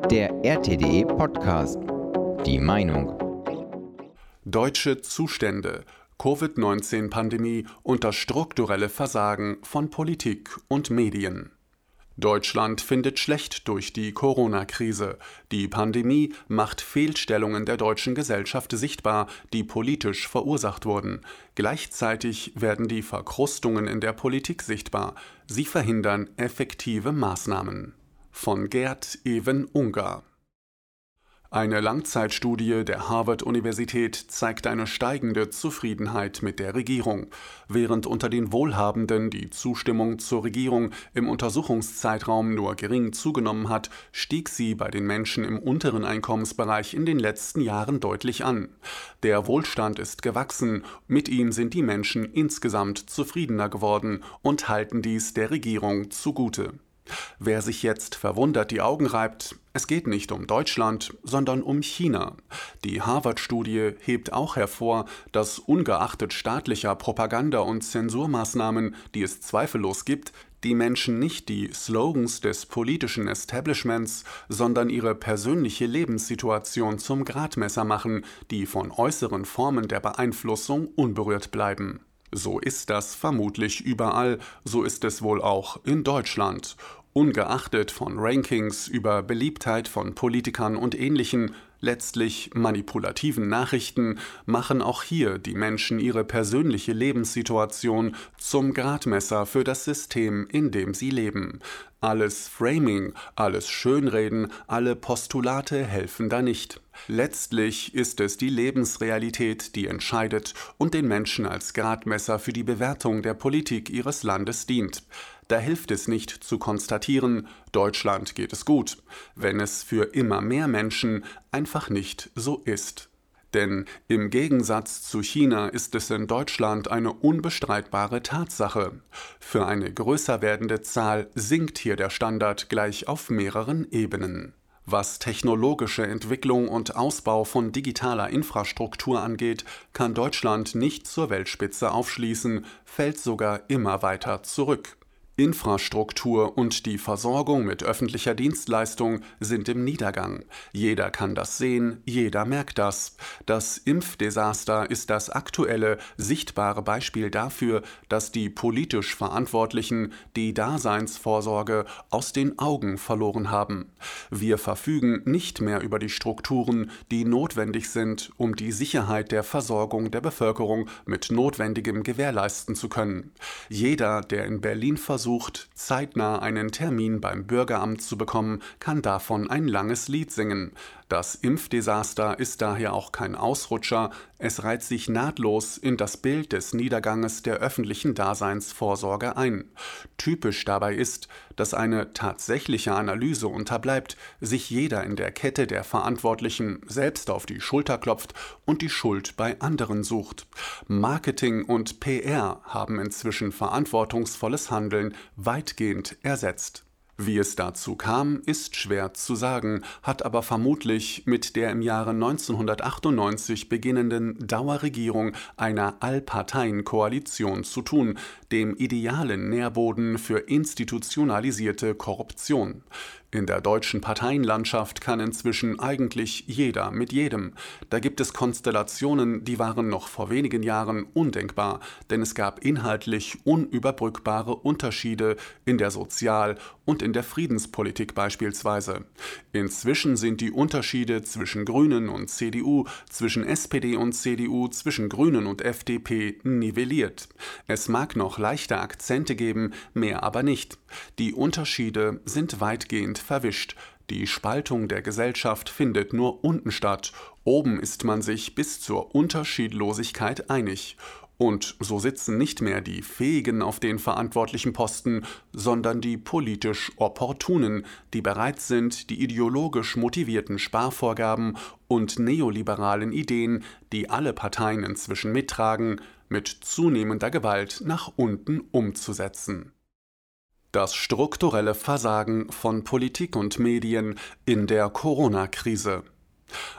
Der RTD Podcast. Die Meinung. Deutsche Zustände. Covid-19-Pandemie und das strukturelle Versagen von Politik und Medien. Deutschland findet schlecht durch die Corona-Krise. Die Pandemie macht Fehlstellungen der deutschen Gesellschaft sichtbar, die politisch verursacht wurden. Gleichzeitig werden die Verkrustungen in der Politik sichtbar. Sie verhindern effektive Maßnahmen. Von Gerd Even-Unger. Eine Langzeitstudie der Harvard-Universität zeigt eine steigende Zufriedenheit mit der Regierung. Während unter den Wohlhabenden die Zustimmung zur Regierung im Untersuchungszeitraum nur gering zugenommen hat, stieg sie bei den Menschen im unteren Einkommensbereich in den letzten Jahren deutlich an. Der Wohlstand ist gewachsen, mit ihm sind die Menschen insgesamt zufriedener geworden und halten dies der Regierung zugute. Wer sich jetzt verwundert die Augen reibt, es geht nicht um Deutschland, sondern um China. Die Harvard-Studie hebt auch hervor, dass ungeachtet staatlicher Propaganda- und Zensurmaßnahmen, die es zweifellos gibt, die Menschen nicht die Slogans des politischen Establishments, sondern ihre persönliche Lebenssituation zum Gradmesser machen, die von äußeren Formen der Beeinflussung unberührt bleiben. So ist das vermutlich überall, so ist es wohl auch in Deutschland. Ungeachtet von Rankings über Beliebtheit von Politikern und ähnlichen, letztlich manipulativen Nachrichten, machen auch hier die Menschen ihre persönliche Lebenssituation zum Gradmesser für das System, in dem sie leben. Alles Framing, alles Schönreden, alle Postulate helfen da nicht. Letztlich ist es die Lebensrealität, die entscheidet und den Menschen als Gradmesser für die Bewertung der Politik ihres Landes dient. Da hilft es nicht zu konstatieren, Deutschland geht es gut, wenn es für immer mehr Menschen einfach nicht so ist. Denn im Gegensatz zu China ist es in Deutschland eine unbestreitbare Tatsache. Für eine größer werdende Zahl sinkt hier der Standard gleich auf mehreren Ebenen. Was technologische Entwicklung und Ausbau von digitaler Infrastruktur angeht, kann Deutschland nicht zur Weltspitze aufschließen, fällt sogar immer weiter zurück. Infrastruktur und die Versorgung mit öffentlicher Dienstleistung sind im Niedergang. Jeder kann das sehen, jeder merkt das. Das Impfdesaster ist das aktuelle, sichtbare Beispiel dafür, dass die politisch Verantwortlichen die Daseinsvorsorge aus den Augen verloren haben. Wir verfügen nicht mehr über die Strukturen, die notwendig sind, um die Sicherheit der Versorgung der Bevölkerung mit Notwendigem gewährleisten zu können. Jeder, der in Berlin versucht, zeitnah einen Termin beim Bürgeramt zu bekommen, kann davon ein langes Lied singen. Das Impfdesaster ist daher auch kein Ausrutscher, es reiht sich nahtlos in das Bild des Niederganges der öffentlichen Daseinsvorsorge ein. Typisch dabei ist, dass eine tatsächliche Analyse unterbleibt, sich jeder in der Kette der Verantwortlichen selbst auf die Schulter klopft und die Schuld bei anderen sucht. Marketing und PR haben inzwischen verantwortungsvolles Handeln weitgehend ersetzt. Wie es dazu kam, ist schwer zu sagen, hat aber vermutlich mit der im Jahre 1998 beginnenden Dauerregierung einer Allparteienkoalition zu tun, dem idealen Nährboden für institutionalisierte Korruption. In der deutschen Parteienlandschaft kann inzwischen eigentlich jeder mit jedem. Da gibt es Konstellationen, die waren noch vor wenigen Jahren undenkbar, denn es gab inhaltlich unüberbrückbare Unterschiede in der Sozial- und in der Friedenspolitik beispielsweise. Inzwischen sind die Unterschiede zwischen Grünen und CDU, zwischen SPD und CDU, zwischen Grünen und FDP nivelliert. Es mag noch leichte Akzente geben, mehr aber nicht. Die Unterschiede sind weitgehend verwischt. Die Spaltung der Gesellschaft findet nur unten statt. Oben ist man sich bis zur Unterschiedlosigkeit einig. Und so sitzen nicht mehr die Fähigen auf den verantwortlichen Posten, sondern die politisch Opportunen, die bereit sind, die ideologisch motivierten Sparvorgaben und neoliberalen Ideen, die alle Parteien inzwischen mittragen, mit zunehmender Gewalt nach unten umzusetzen. Das strukturelle Versagen von Politik und Medien in der Corona-Krise.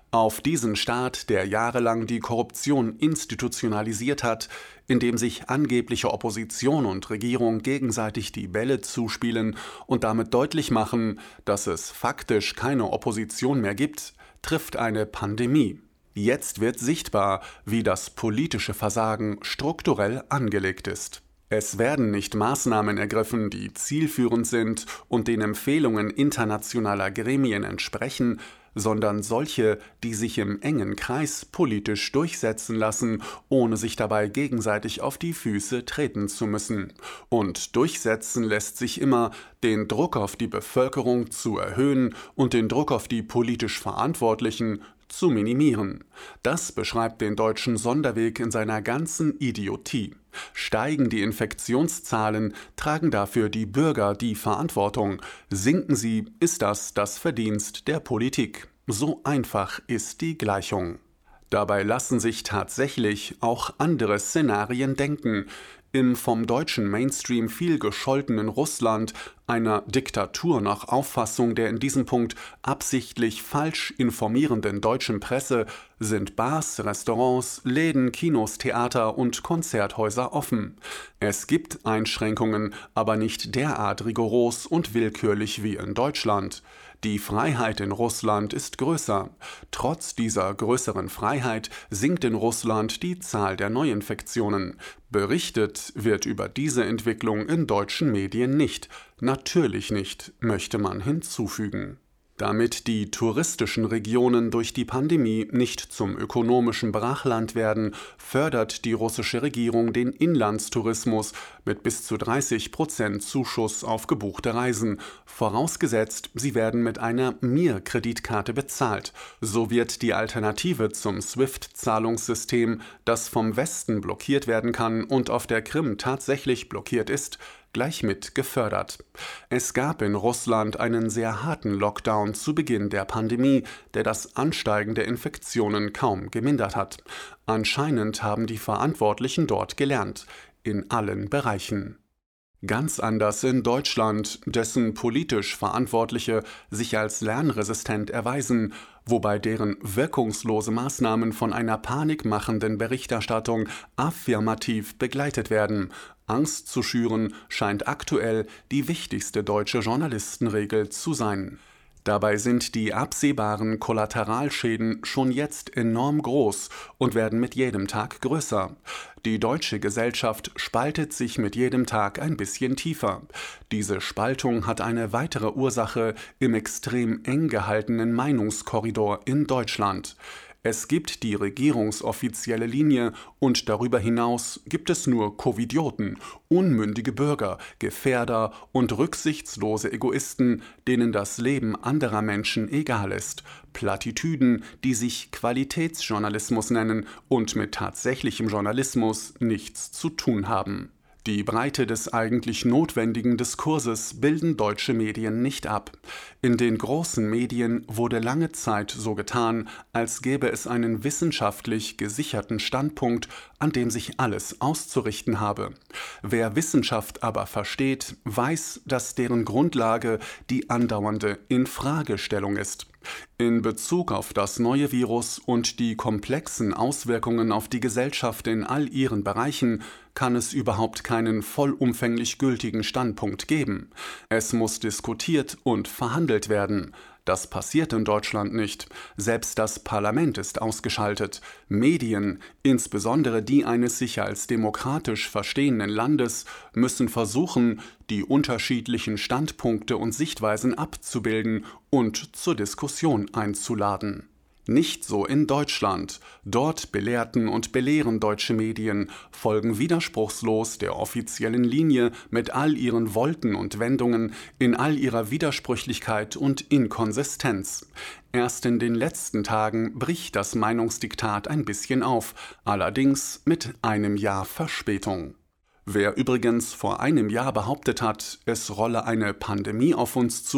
Auf diesen Staat, der jahrelang die Korruption institutionalisiert hat, indem sich angebliche Opposition und Regierung gegenseitig die Bälle zuspielen und damit deutlich machen, dass es faktisch keine Opposition mehr gibt, trifft eine Pandemie. Jetzt wird sichtbar, wie das politische Versagen strukturell angelegt ist. Es werden nicht Maßnahmen ergriffen, die zielführend sind und den Empfehlungen internationaler Gremien entsprechen, sondern solche, die sich im engen Kreis politisch durchsetzen lassen, ohne sich dabei gegenseitig auf die Füße treten zu müssen. Und durchsetzen lässt sich immer, den Druck auf die Bevölkerung zu erhöhen und den Druck auf die politisch Verantwortlichen zu minimieren. Das beschreibt den deutschen Sonderweg in seiner ganzen Idiotie. Steigen die Infektionszahlen, tragen dafür die Bürger die Verantwortung. Sinken sie, ist das Verdienst der Politik. So einfach ist die Gleichung. Dabei lassen sich tatsächlich auch andere Szenarien denken. Im vom deutschen Mainstream viel gescholtenen Russland, einer Diktatur nach Auffassung der in diesem Punkt absichtlich falsch informierenden deutschen Presse, sind Bars, Restaurants, Läden, Kinos, Theater und Konzerthäuser offen. Es gibt Einschränkungen, aber nicht derart rigoros und willkürlich wie in Deutschland. Die Freiheit in Russland ist größer. Trotz dieser größeren Freiheit sinkt in Russland die Zahl der Neuinfektionen. Berichtet wird über diese Entwicklung in deutschen Medien nicht. Natürlich nicht, möchte man hinzufügen. Damit die touristischen Regionen durch die Pandemie nicht zum ökonomischen Brachland werden, fördert die russische Regierung den Inlandstourismus mit bis zu 30% Zuschuss auf gebuchte Reisen, vorausgesetzt, sie werden mit einer Mir-Kreditkarte bezahlt. So wird die Alternative zum SWIFT-Zahlungssystem, das vom Westen blockiert werden kann und auf der Krim tatsächlich blockiert ist, gleich mit gefördert. Es gab in Russland einen sehr harten Lockdown zu Beginn der Pandemie, der das Ansteigen der Infektionen kaum gemindert hat. Anscheinend haben die Verantwortlichen dort gelernt, in allen Bereichen. Ganz anders in Deutschland, dessen politisch Verantwortliche sich als lernresistent erweisen, wobei deren wirkungslose Maßnahmen von einer panikmachenden Berichterstattung affirmativ begleitet werden. Angst zu schüren scheint aktuell die wichtigste deutsche Journalistenregel zu sein. Dabei sind die absehbaren Kollateralschäden schon jetzt enorm groß und werden mit jedem Tag größer. Die deutsche Gesellschaft spaltet sich mit jedem Tag ein bisschen tiefer. Diese Spaltung hat eine weitere Ursache im extrem eng gehaltenen Meinungskorridor in Deutschland. Es gibt die regierungsoffizielle Linie und darüber hinaus gibt es nur Covidioten, unmündige Bürger, Gefährder und rücksichtslose Egoisten, denen das Leben anderer Menschen egal ist. Plattitüden, die sich Qualitätsjournalismus nennen und mit tatsächlichem Journalismus nichts zu tun haben. Die Breite des eigentlich notwendigen Diskurses bilden deutsche Medien nicht ab. In den großen Medien wurde lange Zeit so getan, als gäbe es einen wissenschaftlich gesicherten Standpunkt, an dem sich alles auszurichten habe. Wer Wissenschaft aber versteht, weiß, dass deren Grundlage die andauernde Infragestellung ist. In Bezug auf das neue Virus und die komplexen Auswirkungen auf die Gesellschaft in all ihren Bereichen kann es überhaupt keinen vollumfänglich gültigen Standpunkt geben. Es muss diskutiert und verhandelt werden. Das passiert in Deutschland nicht. Selbst das Parlament ist ausgeschaltet. Medien, insbesondere die eines sich als demokratisch verstehenden Landes, müssen versuchen, die unterschiedlichen Standpunkte und Sichtweisen abzubilden und zur Diskussion einzuladen. Nicht so in Deutschland. Dort belehrten und belehren deutsche Medien, folgen widerspruchslos der offiziellen Linie mit all ihren Volten und Wendungen, in all ihrer Widersprüchlichkeit und Inkonsistenz. Erst in den letzten Tagen bricht das Meinungsdiktat ein bisschen auf, allerdings mit einem Jahr Verspätung. Wer übrigens vor einem Jahr behauptet hat, es rolle eine Pandemie auf uns zu,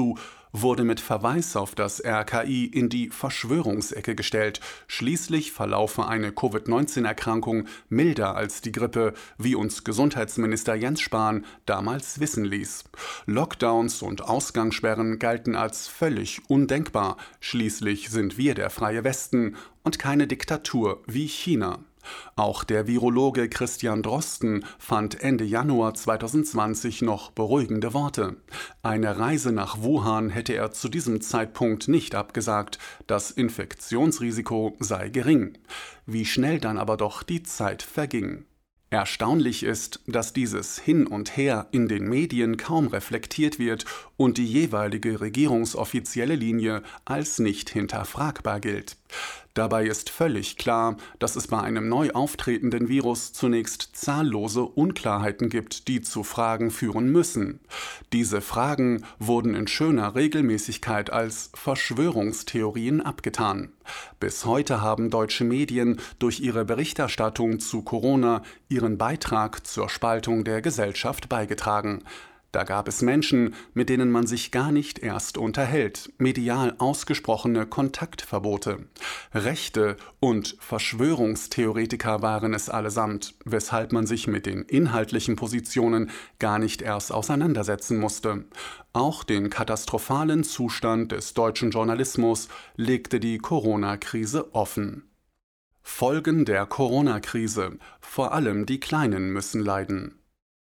wurde mit Verweis auf das RKI in die Verschwörungsecke gestellt. Schließlich verlaufe eine Covid-19-Erkrankung milder als die Grippe, wie uns Gesundheitsminister Jens Spahn damals wissen ließ. Lockdowns und Ausgangssperren galten als völlig undenkbar. Schließlich sind wir der freie Westen und keine Diktatur wie China. Auch der Virologe Christian Drosten fand Ende Januar 2020 noch beruhigende Worte. Eine Reise nach Wuhan hätte er zu diesem Zeitpunkt nicht abgesagt, das Infektionsrisiko sei gering. Wie schnell dann aber doch die Zeit verging. Erstaunlich ist, dass dieses Hin und Her in den Medien kaum reflektiert wird und die jeweilige regierungsoffizielle Linie als nicht hinterfragbar gilt. Dabei ist völlig klar, dass es bei einem neu auftretenden Virus zunächst zahllose Unklarheiten gibt, die zu Fragen führen müssen. Diese Fragen wurden in schöner Regelmäßigkeit als Verschwörungstheorien abgetan. Bis heute haben deutsche Medien durch ihre Berichterstattung zu Corona ihren Beitrag zur Spaltung der Gesellschaft beigetragen. Da gab es Menschen, mit denen man sich gar nicht erst unterhält, medial ausgesprochene Kontaktverbote. Rechte und Verschwörungstheoretiker waren es allesamt, weshalb man sich mit den inhaltlichen Positionen gar nicht erst auseinandersetzen musste. Auch den katastrophalen Zustand des deutschen Journalismus legte die Corona-Krise offen. Folgen der Corona-Krise: Vor allem die Kleinen müssen leiden.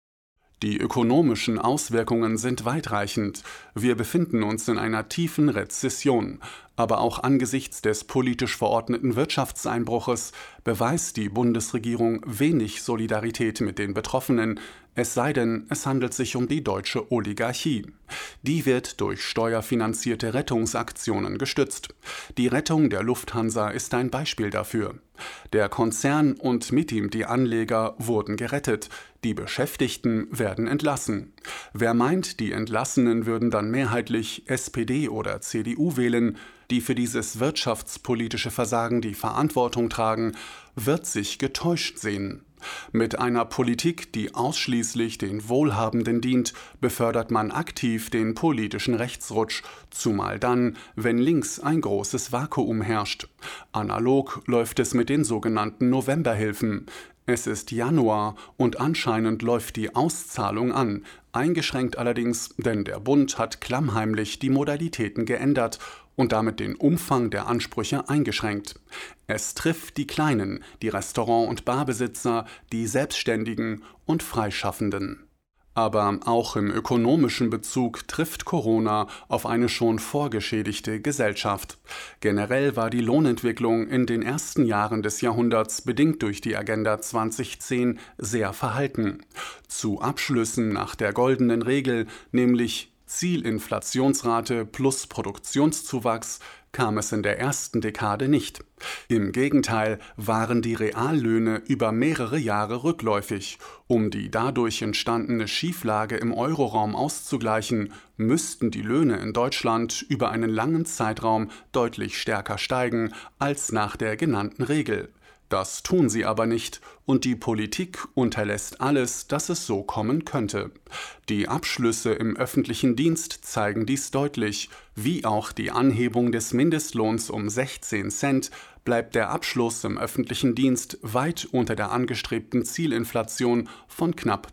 Die ökonomischen Auswirkungen sind weitreichend. Wir befinden uns in einer tiefen Rezession. Aber auch angesichts des politisch verordneten Wirtschaftseinbruches beweist die Bundesregierung wenig Solidarität mit den Betroffenen, es sei denn, es handelt sich um die deutsche Oligarchie. Die wird durch steuerfinanzierte Rettungsaktionen gestützt. Die Rettung der Lufthansa ist ein Beispiel dafür. Der Konzern und mit ihm die Anleger wurden gerettet, die Beschäftigten werden entlassen. Wer meint, die Entlassenen würden dann mehrheitlich SPD oder CDU wählen, die für dieses wirtschaftspolitische Versagen die Verantwortung tragen, wird sich getäuscht sehen. Mit einer Politik, die ausschließlich den Wohlhabenden dient, befördert man aktiv den politischen Rechtsrutsch, zumal dann, wenn links ein großes Vakuum herrscht. Analog läuft es mit den sogenannten Novemberhilfen. Es ist Januar und anscheinend läuft die Auszahlung an, eingeschränkt allerdings, denn der Bund hat klammheimlich die Modalitäten geändert und damit den Umfang der Ansprüche eingeschränkt. Es trifft die Kleinen, die Restaurant- und Barbesitzer, die Selbstständigen und Freischaffenden. Aber auch im ökonomischen Bezug trifft Corona auf eine schon vorgeschädigte Gesellschaft. Generell war die Lohnentwicklung in den ersten Jahren des Jahrhunderts bedingt durch die Agenda 2010 sehr verhalten. Zu Abschlüssen nach der goldenen Regel, nämlich Zielinflationsrate plus Produktionszuwachs, kam es in der ersten Dekade nicht. Im Gegenteil waren die Reallöhne über mehrere Jahre rückläufig. Um die dadurch entstandene Schieflage im Euroraum auszugleichen, müssten die Löhne in Deutschland über einen langen Zeitraum deutlich stärker steigen als nach der genannten Regel. Das tun sie aber nicht und die Politik unterlässt alles, dass es so kommen könnte. Die Abschlüsse im öffentlichen Dienst zeigen dies deutlich. Wie auch die Anhebung des Mindestlohns um 16 Cent bleibt der Abschluss im öffentlichen Dienst weit unter der angestrebten Zielinflation von knapp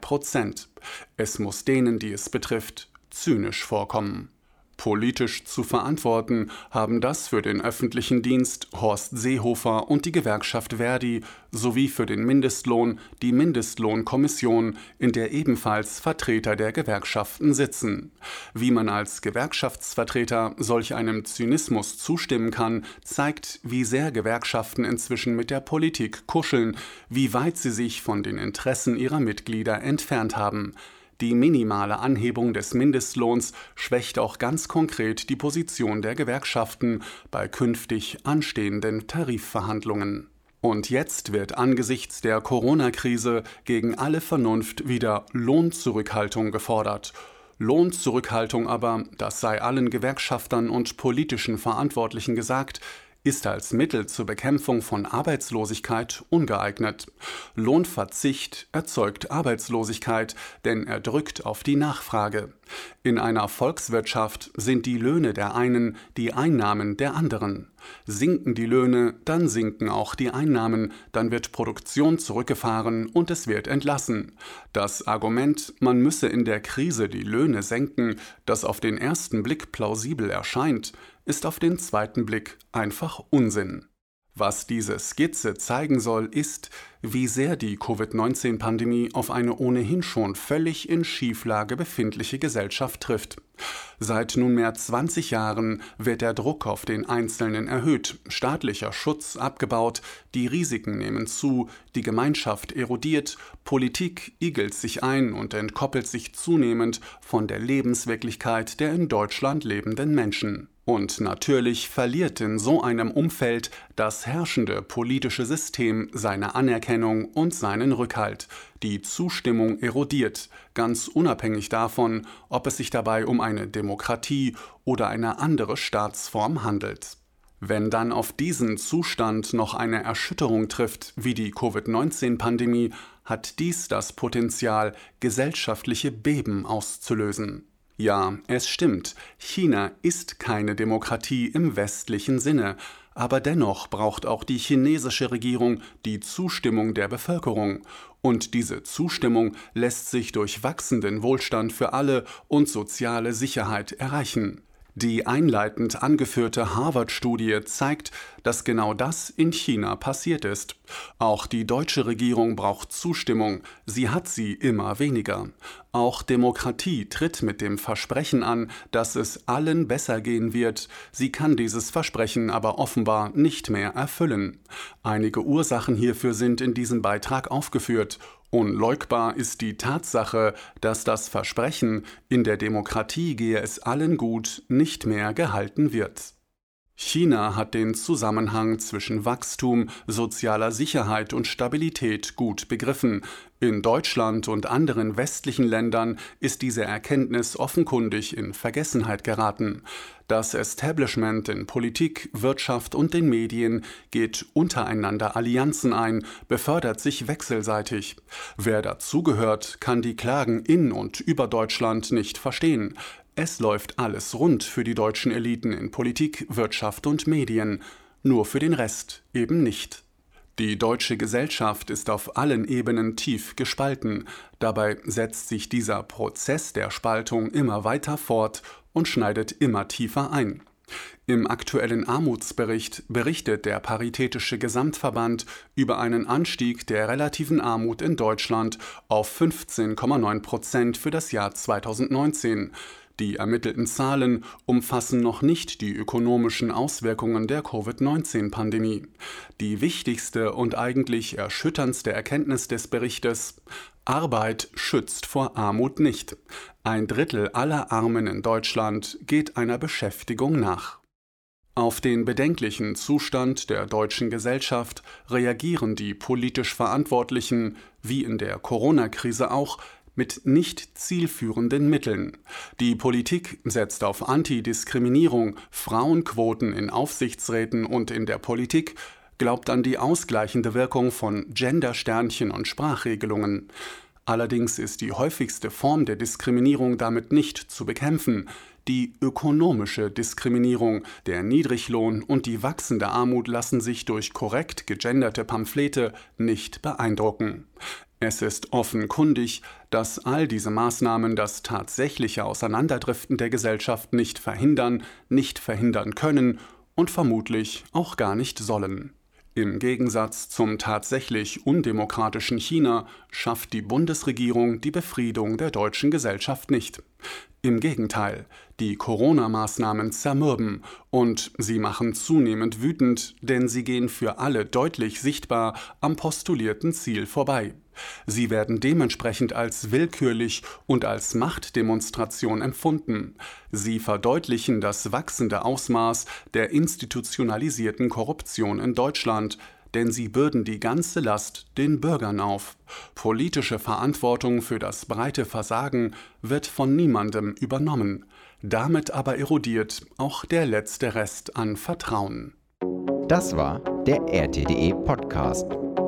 2%. Es muss denen, die es betrifft, zynisch vorkommen. Politisch zu verantworten haben das für den öffentlichen Dienst Horst Seehofer und die Gewerkschaft Verdi sowie für den Mindestlohn die Mindestlohnkommission, in der ebenfalls Vertreter der Gewerkschaften sitzen. Wie man als Gewerkschaftsvertreter solch einem Zynismus zustimmen kann, zeigt, wie sehr Gewerkschaften inzwischen mit der Politik kuscheln, wie weit sie sich von den Interessen ihrer Mitglieder entfernt haben. Die minimale Anhebung des Mindestlohns schwächt auch ganz konkret die Position der Gewerkschaften bei künftig anstehenden Tarifverhandlungen. Und jetzt wird angesichts der Corona-Krise gegen alle Vernunft wieder Lohnzurückhaltung gefordert. Lohnzurückhaltung aber, das sei allen Gewerkschaftern und politischen Verantwortlichen gesagt, ist als Mittel zur Bekämpfung von Arbeitslosigkeit ungeeignet. Lohnverzicht erzeugt Arbeitslosigkeit, denn er drückt auf die Nachfrage. In einer Volkswirtschaft sind die Löhne der einen die Einnahmen der anderen. Sinken die Löhne, dann sinken auch die Einnahmen, dann wird Produktion zurückgefahren und es wird entlassen. Das Argument, man müsse in der Krise die Löhne senken, das auf den ersten Blick plausibel erscheint, ist auf den zweiten Blick einfach Unsinn. Was diese Skizze zeigen soll, ist, wie sehr die Covid-19-Pandemie auf eine ohnehin schon völlig in Schieflage befindliche Gesellschaft trifft. Seit nunmehr 20 Jahren wird der Druck auf den Einzelnen erhöht, staatlicher Schutz abgebaut, die Risiken nehmen zu, die Gemeinschaft erodiert, Politik igelt sich ein und entkoppelt sich zunehmend von der Lebenswirklichkeit der in Deutschland lebenden Menschen. Und natürlich verliert in so einem Umfeld das herrschende politische System seine Anerkennung und seinen Rückhalt. Die Zustimmung erodiert, ganz unabhängig davon, ob es sich dabei um eine Demokratie oder eine andere Staatsform handelt. Wenn dann auf diesen Zustand noch eine Erschütterung trifft, wie die Covid-19-Pandemie, hat dies das Potenzial, gesellschaftliche Beben auszulösen. Ja, es stimmt, China ist keine Demokratie im westlichen Sinne, aber dennoch braucht auch die chinesische Regierung die Zustimmung der Bevölkerung. Und diese Zustimmung lässt sich durch wachsenden Wohlstand für alle und soziale Sicherheit erreichen. Die einleitend angeführte Harvard-Studie zeigt, dass genau das in China passiert ist. Auch die deutsche Regierung braucht Zustimmung, sie hat sie immer weniger. Auch Demokratie tritt mit dem Versprechen an, dass es allen besser gehen wird, sie kann dieses Versprechen aber offenbar nicht mehr erfüllen. Einige Ursachen hierfür sind in diesem Beitrag aufgeführt. Unleugbar ist die Tatsache, dass das Versprechen, in der Demokratie gehe es allen gut, nicht mehr gehalten wird. China hat den Zusammenhang zwischen Wachstum, sozialer Sicherheit und Stabilität gut begriffen. In Deutschland und anderen westlichen Ländern ist diese Erkenntnis offenkundig in Vergessenheit geraten. Das Establishment in Politik, Wirtschaft und den Medien geht untereinander Allianzen ein, befördert sich wechselseitig. Wer dazugehört, kann die Klagen in und über Deutschland nicht verstehen. Es läuft alles rund für die deutschen Eliten in Politik, Wirtschaft und Medien, nur für den Rest eben nicht. Die deutsche Gesellschaft ist auf allen Ebenen tief gespalten. Dabei setzt sich dieser Prozess der Spaltung immer weiter fort und schneidet immer tiefer ein. Im aktuellen Armutsbericht berichtet der Paritätische Gesamtverband über einen Anstieg der relativen Armut in Deutschland auf 15,9% für das Jahr 2019. Die ermittelten Zahlen umfassen noch nicht die ökonomischen Auswirkungen der Covid-19-Pandemie. Die wichtigste und eigentlich erschütterndste Erkenntnis des Berichtes: Arbeit schützt vor Armut nicht. 1/3 aller Armen in Deutschland geht einer Beschäftigung nach. Auf den bedenklichen Zustand der deutschen Gesellschaft reagieren die politisch Verantwortlichen, wie in der Corona-Krise auch, mit nicht zielführenden Mitteln. Die Politik setzt auf Antidiskriminierung, Frauenquoten in Aufsichtsräten und in der Politik, glaubt an die ausgleichende Wirkung von Gendersternchen und Sprachregelungen. Allerdings ist die häufigste Form der Diskriminierung damit nicht zu bekämpfen. Die ökonomische Diskriminierung, der Niedriglohn und die wachsende Armut lassen sich durch korrekt gegenderte Pamphlete nicht beeindrucken. Es ist offenkundig, dass all diese Maßnahmen das tatsächliche Auseinanderdriften der Gesellschaft nicht verhindern können und vermutlich auch gar nicht sollen. Im Gegensatz zum tatsächlich undemokratischen China schafft die Bundesregierung die Befriedung der deutschen Gesellschaft nicht. Im Gegenteil, die Corona-Maßnahmen zermürben und sie machen zunehmend wütend, denn sie gehen für alle deutlich sichtbar am postulierten Ziel vorbei. Sie werden dementsprechend als willkürlich und als Machtdemonstration empfunden. Sie verdeutlichen das wachsende Ausmaß der institutionalisierten Korruption in Deutschland, denn sie bürden die ganze Last den Bürgern auf. Politische Verantwortung für das breite Versagen wird von niemandem übernommen. Damit aber erodiert auch der letzte Rest an Vertrauen. Das war der RTDE Podcast.